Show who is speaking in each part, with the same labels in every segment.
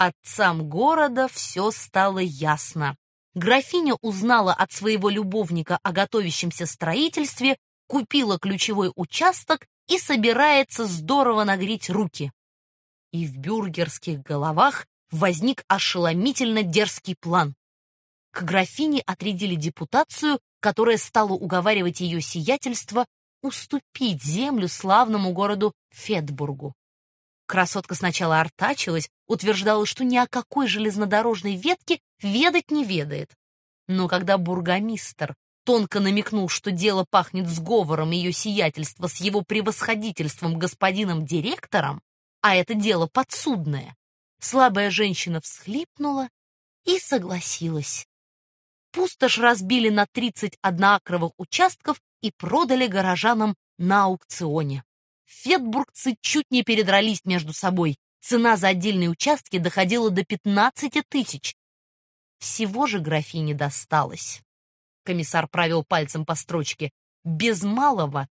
Speaker 1: Отцам города все стало ясно. Графиня узнала от своего любовника о готовящемся строительстве, купила ключевой участок и собирается здорово нагреть руки. И в бюргерских головах возник ошеломительно дерзкий план. К графине отрядили депутацию, которая стала уговаривать ее сиятельство уступить землю славному городу Фетбургу. Красотка сначала артачилась, утверждала, что ни о какой железнодорожной ветке ведать не ведает. Но когда бургомистр тонко намекнул, что дело пахнет сговором ее сиятельства с его превосходительством господином директором, а это дело подсудное, слабая женщина всхлипнула и согласилась. Пустошь разбили на 30 одноакровых участков и продали горожанам на аукционе. Фетбургцы чуть не передрались между собой. Цена за отдельные участки доходила до 15 тысяч. Всего же графине досталось. Комиссар провел пальцем по строчке. Без малого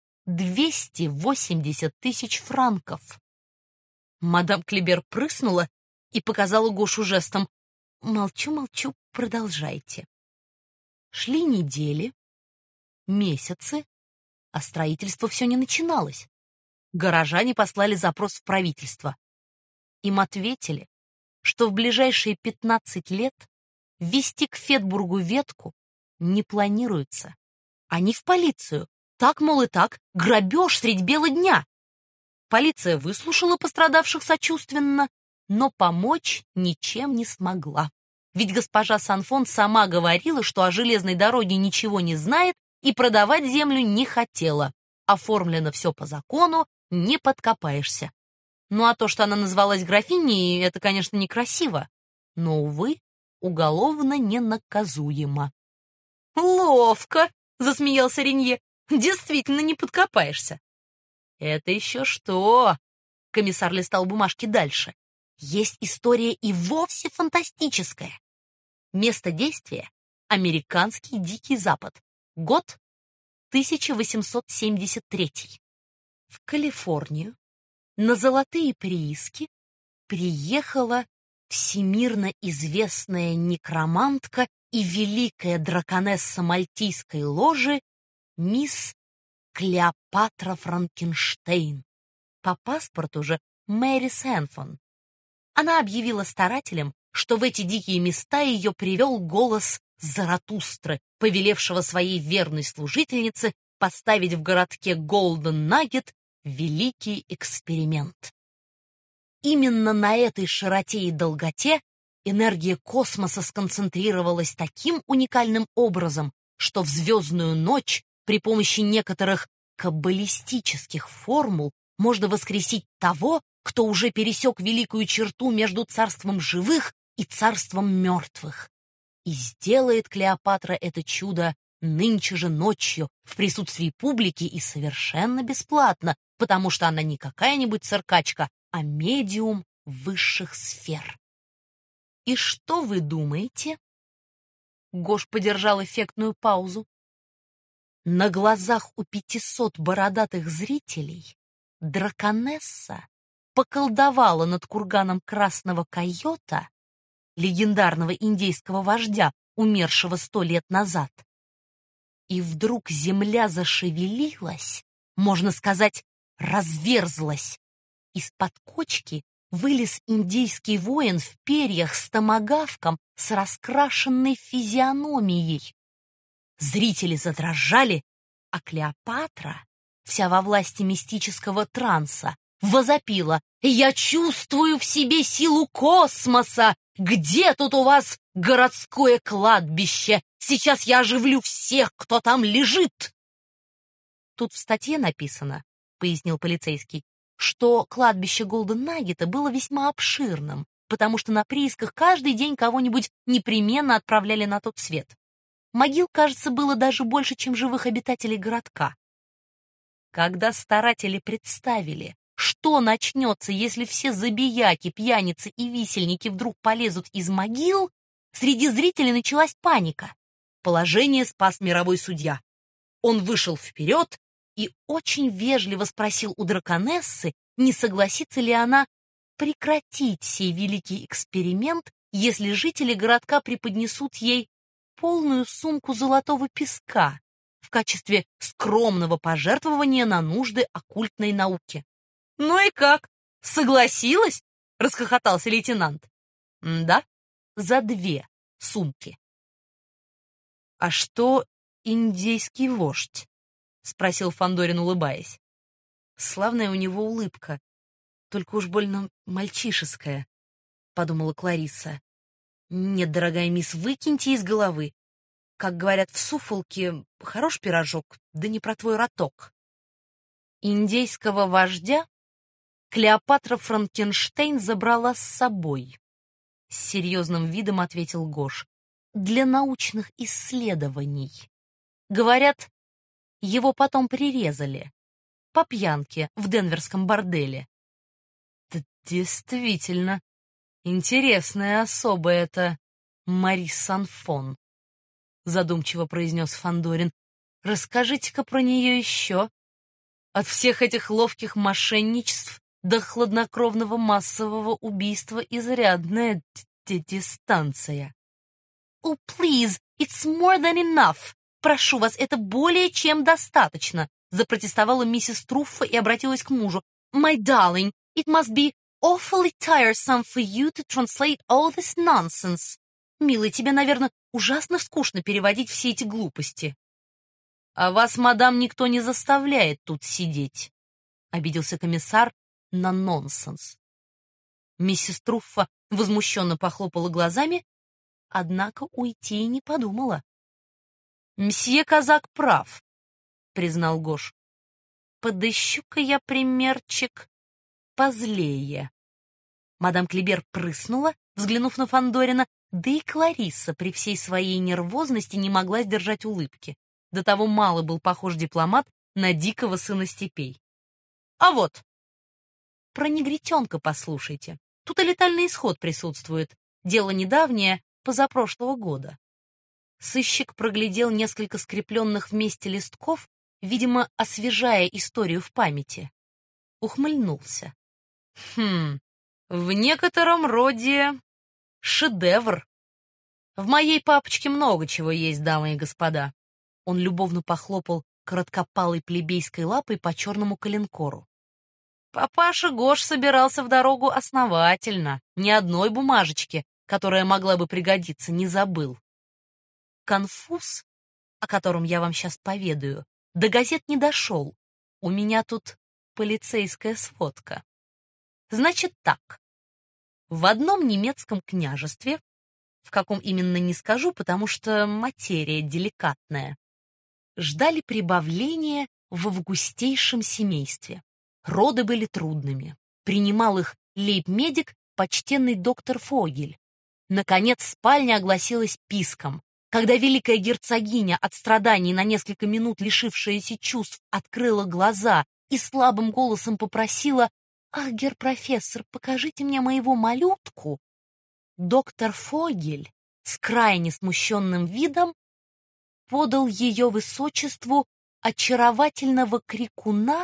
Speaker 1: 280 тысяч франков. Мадам Клибер прыснула и показала Гошу жестом. «Молчу, молчу, продолжайте». Шли недели, месяцы, а строительство все не начиналось. Горожане послали запрос в правительство. Им ответили, что в ближайшие 15 лет ввести к Фетбургу ветку не планируется. Они в полицию. Так, мол, и так, грабеж средь бела дня. Полиция выслушала пострадавших сочувственно, но помочь ничем не смогла. Ведь госпожа Санфон сама говорила, что о железной дороге ничего не знает и продавать землю не хотела. Оформлено все по закону, не подкопаешься. Ну а то, что она называлась графиней, это, конечно, некрасиво, но, увы, уголовно ненаказуемо. «Ловко!» — засмеялся Ренье. «Действительно не подкопаешься». «Это еще что?» — комиссар листал бумажки дальше. «Есть история и вовсе фантастическая. Место действия — американский Дикий Запад. Год — 1873. В Калифорнию на золотые прииски приехала всемирно известная некромантка и великая драконесса Мальтийской ложи мисс Клеопатра Франкенштейн. По паспорту же Мэри Сэнфон. Она объявила старателям, что в эти дикие места ее привел голос Заратустры, повелевшего своей верной служительнице поставить в городке Голден Наггет великий эксперимент. Именно на этой широте и долготе энергия космоса сконцентрировалась таким уникальным образом, что в звездную ночь при помощи некоторых каббалистических формул можно воскресить того, кто уже пересек великую черту между царством живых и царством мертвых. И сделает Клеопатра это чудо нынче же ночью в присутствии публики и совершенно бесплатно, потому что она не какая-нибудь циркачка, а медиум высших сфер. И что вы думаете? Гош подержал эффектную паузу. На глазах у 500 бородатых зрителей драконесса поколдовала над курганом красного койота, легендарного индейского вождя, умершего 100 лет назад. И вдруг земля зашевелилась, можно сказать, разверзлась. Из-под кочки вылез индейский воин в перьях с томагавком с раскрашенной физиономией. Зрители задрожали, а Клеопатра, вся во власти мистического транса, возопила: «Я чувствую в себе силу космоса! Где тут у вас городское кладбище? Сейчас я оживлю всех, кто там лежит!» «Тут в статье написано, — пояснил полицейский, — что кладбище Голден-Наггета было весьма обширным, потому что на приисках каждый день кого-нибудь непременно отправляли на тот свет. Могил, кажется, было даже больше, чем живых обитателей городка. Когда старатели представили, что начнется, если все забияки, пьяницы и висельники вдруг полезут из могил, среди зрителей началась паника. Положение спас мировой судья. Он вышел вперед и очень вежливо спросил у драконессы, не согласится ли она прекратить сей великий эксперимент, если жители городка преподнесут ей полную сумку золотого песка в качестве скромного пожертвования на нужды оккультной науки. «Ну и как? Согласилась?» — расхохотался лейтенант. «Да, за 2 сумки». «А что индейский вождь?» — спросил Фандорин, улыбаясь. «Славная у него улыбка, только уж больно мальчишеская», — подумала Кларисса. «Нет, дорогая мисс, выкиньте из головы. Как говорят в Суффолке, хорош пирожок, да не про твой роток». Индейского вождя Клеопатра Франкенштейн забрала с собой. С серьезным видом ответил Гош. Для научных исследований. Говорят, его потом прирезали. По пьянке в денверском борделе. Действительно, интересная особа эта Мари Санфон, задумчиво произнес Фандорин. Расскажите-ка про нее еще. От всех этих ловких мошенничеств до хладнокровного массового убийства изрядная дистанция. «Oh, please, it's more than enough. Прошу вас, это более чем достаточно», запротестовала миссис Труффа и обратилась к мужу. «My darling, it must be awfully tiresome for you to translate all this nonsense. Милый, тебе, наверное, ужасно скучно переводить все эти глупости». «А вас, мадам, никто не заставляет тут сидеть», — обиделся комиссар на нонсенс. Миссис Труффа возмущенно похлопала глазами, однако уйти и не подумала. «Мсье Казак прав», — признал Гош. «Подыщу-ка я примерчик позлее». Мадам Клибер прыснула, взглянув на Фандорина, да и Кларисса при всей своей нервозности не могла сдержать улыбки. До того мало был похож дипломат на дикого сына степей. «А вот, про негритенка послушайте. Тут и летальный исход присутствует. Дело недавнее, позапрошлого года». Сыщик проглядел несколько скрепленных вместе листков, видимо, освежая историю в памяти. Ухмыльнулся. В некотором роде шедевр. В моей папочке много чего есть, дамы и господа». Он любовно похлопал короткопалой плебейской лапой по черному коленкору. Папаша Гош собирался в дорогу основательно, ни одной бумажечки, которая могла бы пригодиться, не забыл. Конфуз, о котором я вам сейчас поведаю, до газет не дошел. У меня тут полицейская сводка. Значит так. В одном немецком княжестве, в каком именно не скажу, потому что материя деликатная, ждали прибавления в августейшем семействе. Роды были трудными. Принимал их лейб-медик, почтенный доктор Фогель. Наконец спальня огласилась писком. Когда великая герцогиня от страданий на несколько минут лишившаяся чувств открыла глаза и слабым голосом попросила: «Ах, гер-профессор, покажите мне моего малютку», доктор Фогель с крайне смущенным видом подал ее высочеству очаровательного крикуна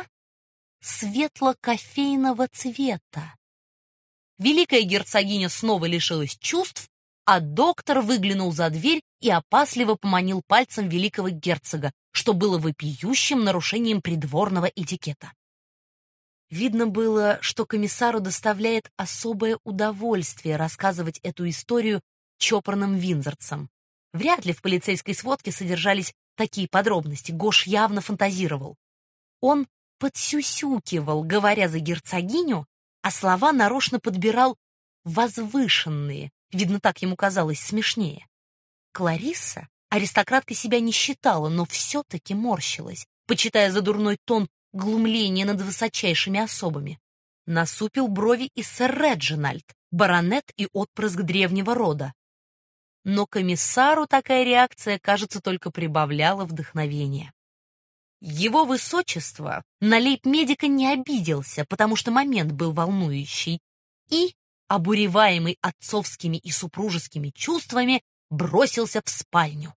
Speaker 1: светло-кофейного цвета. Великая герцогиня снова лишилась чувств, а доктор выглянул за дверь и опасливо поманил пальцем великого герцога, что было вопиющим нарушением придворного этикета. Видно было, что комиссару доставляет особое удовольствие рассказывать эту историю чопорным виндзорцам. Вряд ли в полицейской сводке содержались такие подробности, Гош явно фантазировал. Он подсюсюкивал, говоря за герцогиню, а слова нарочно подбирал возвышенные, видно, так ему казалось смешнее. Кларисса аристократкой себя не считала, но все-таки морщилась, почитая за дурной тон глумление над высочайшими особами. Насупил брови и сэр Реджинальд, баронет и отпрыск древнего рода. Но комиссару такая реакция, кажется, только прибавляла вдохновения. Его высочество на лейб-медика не обиделся, потому что момент был волнующий, и, обуреваемый отцовскими и супружескими чувствами, бросился в спальню.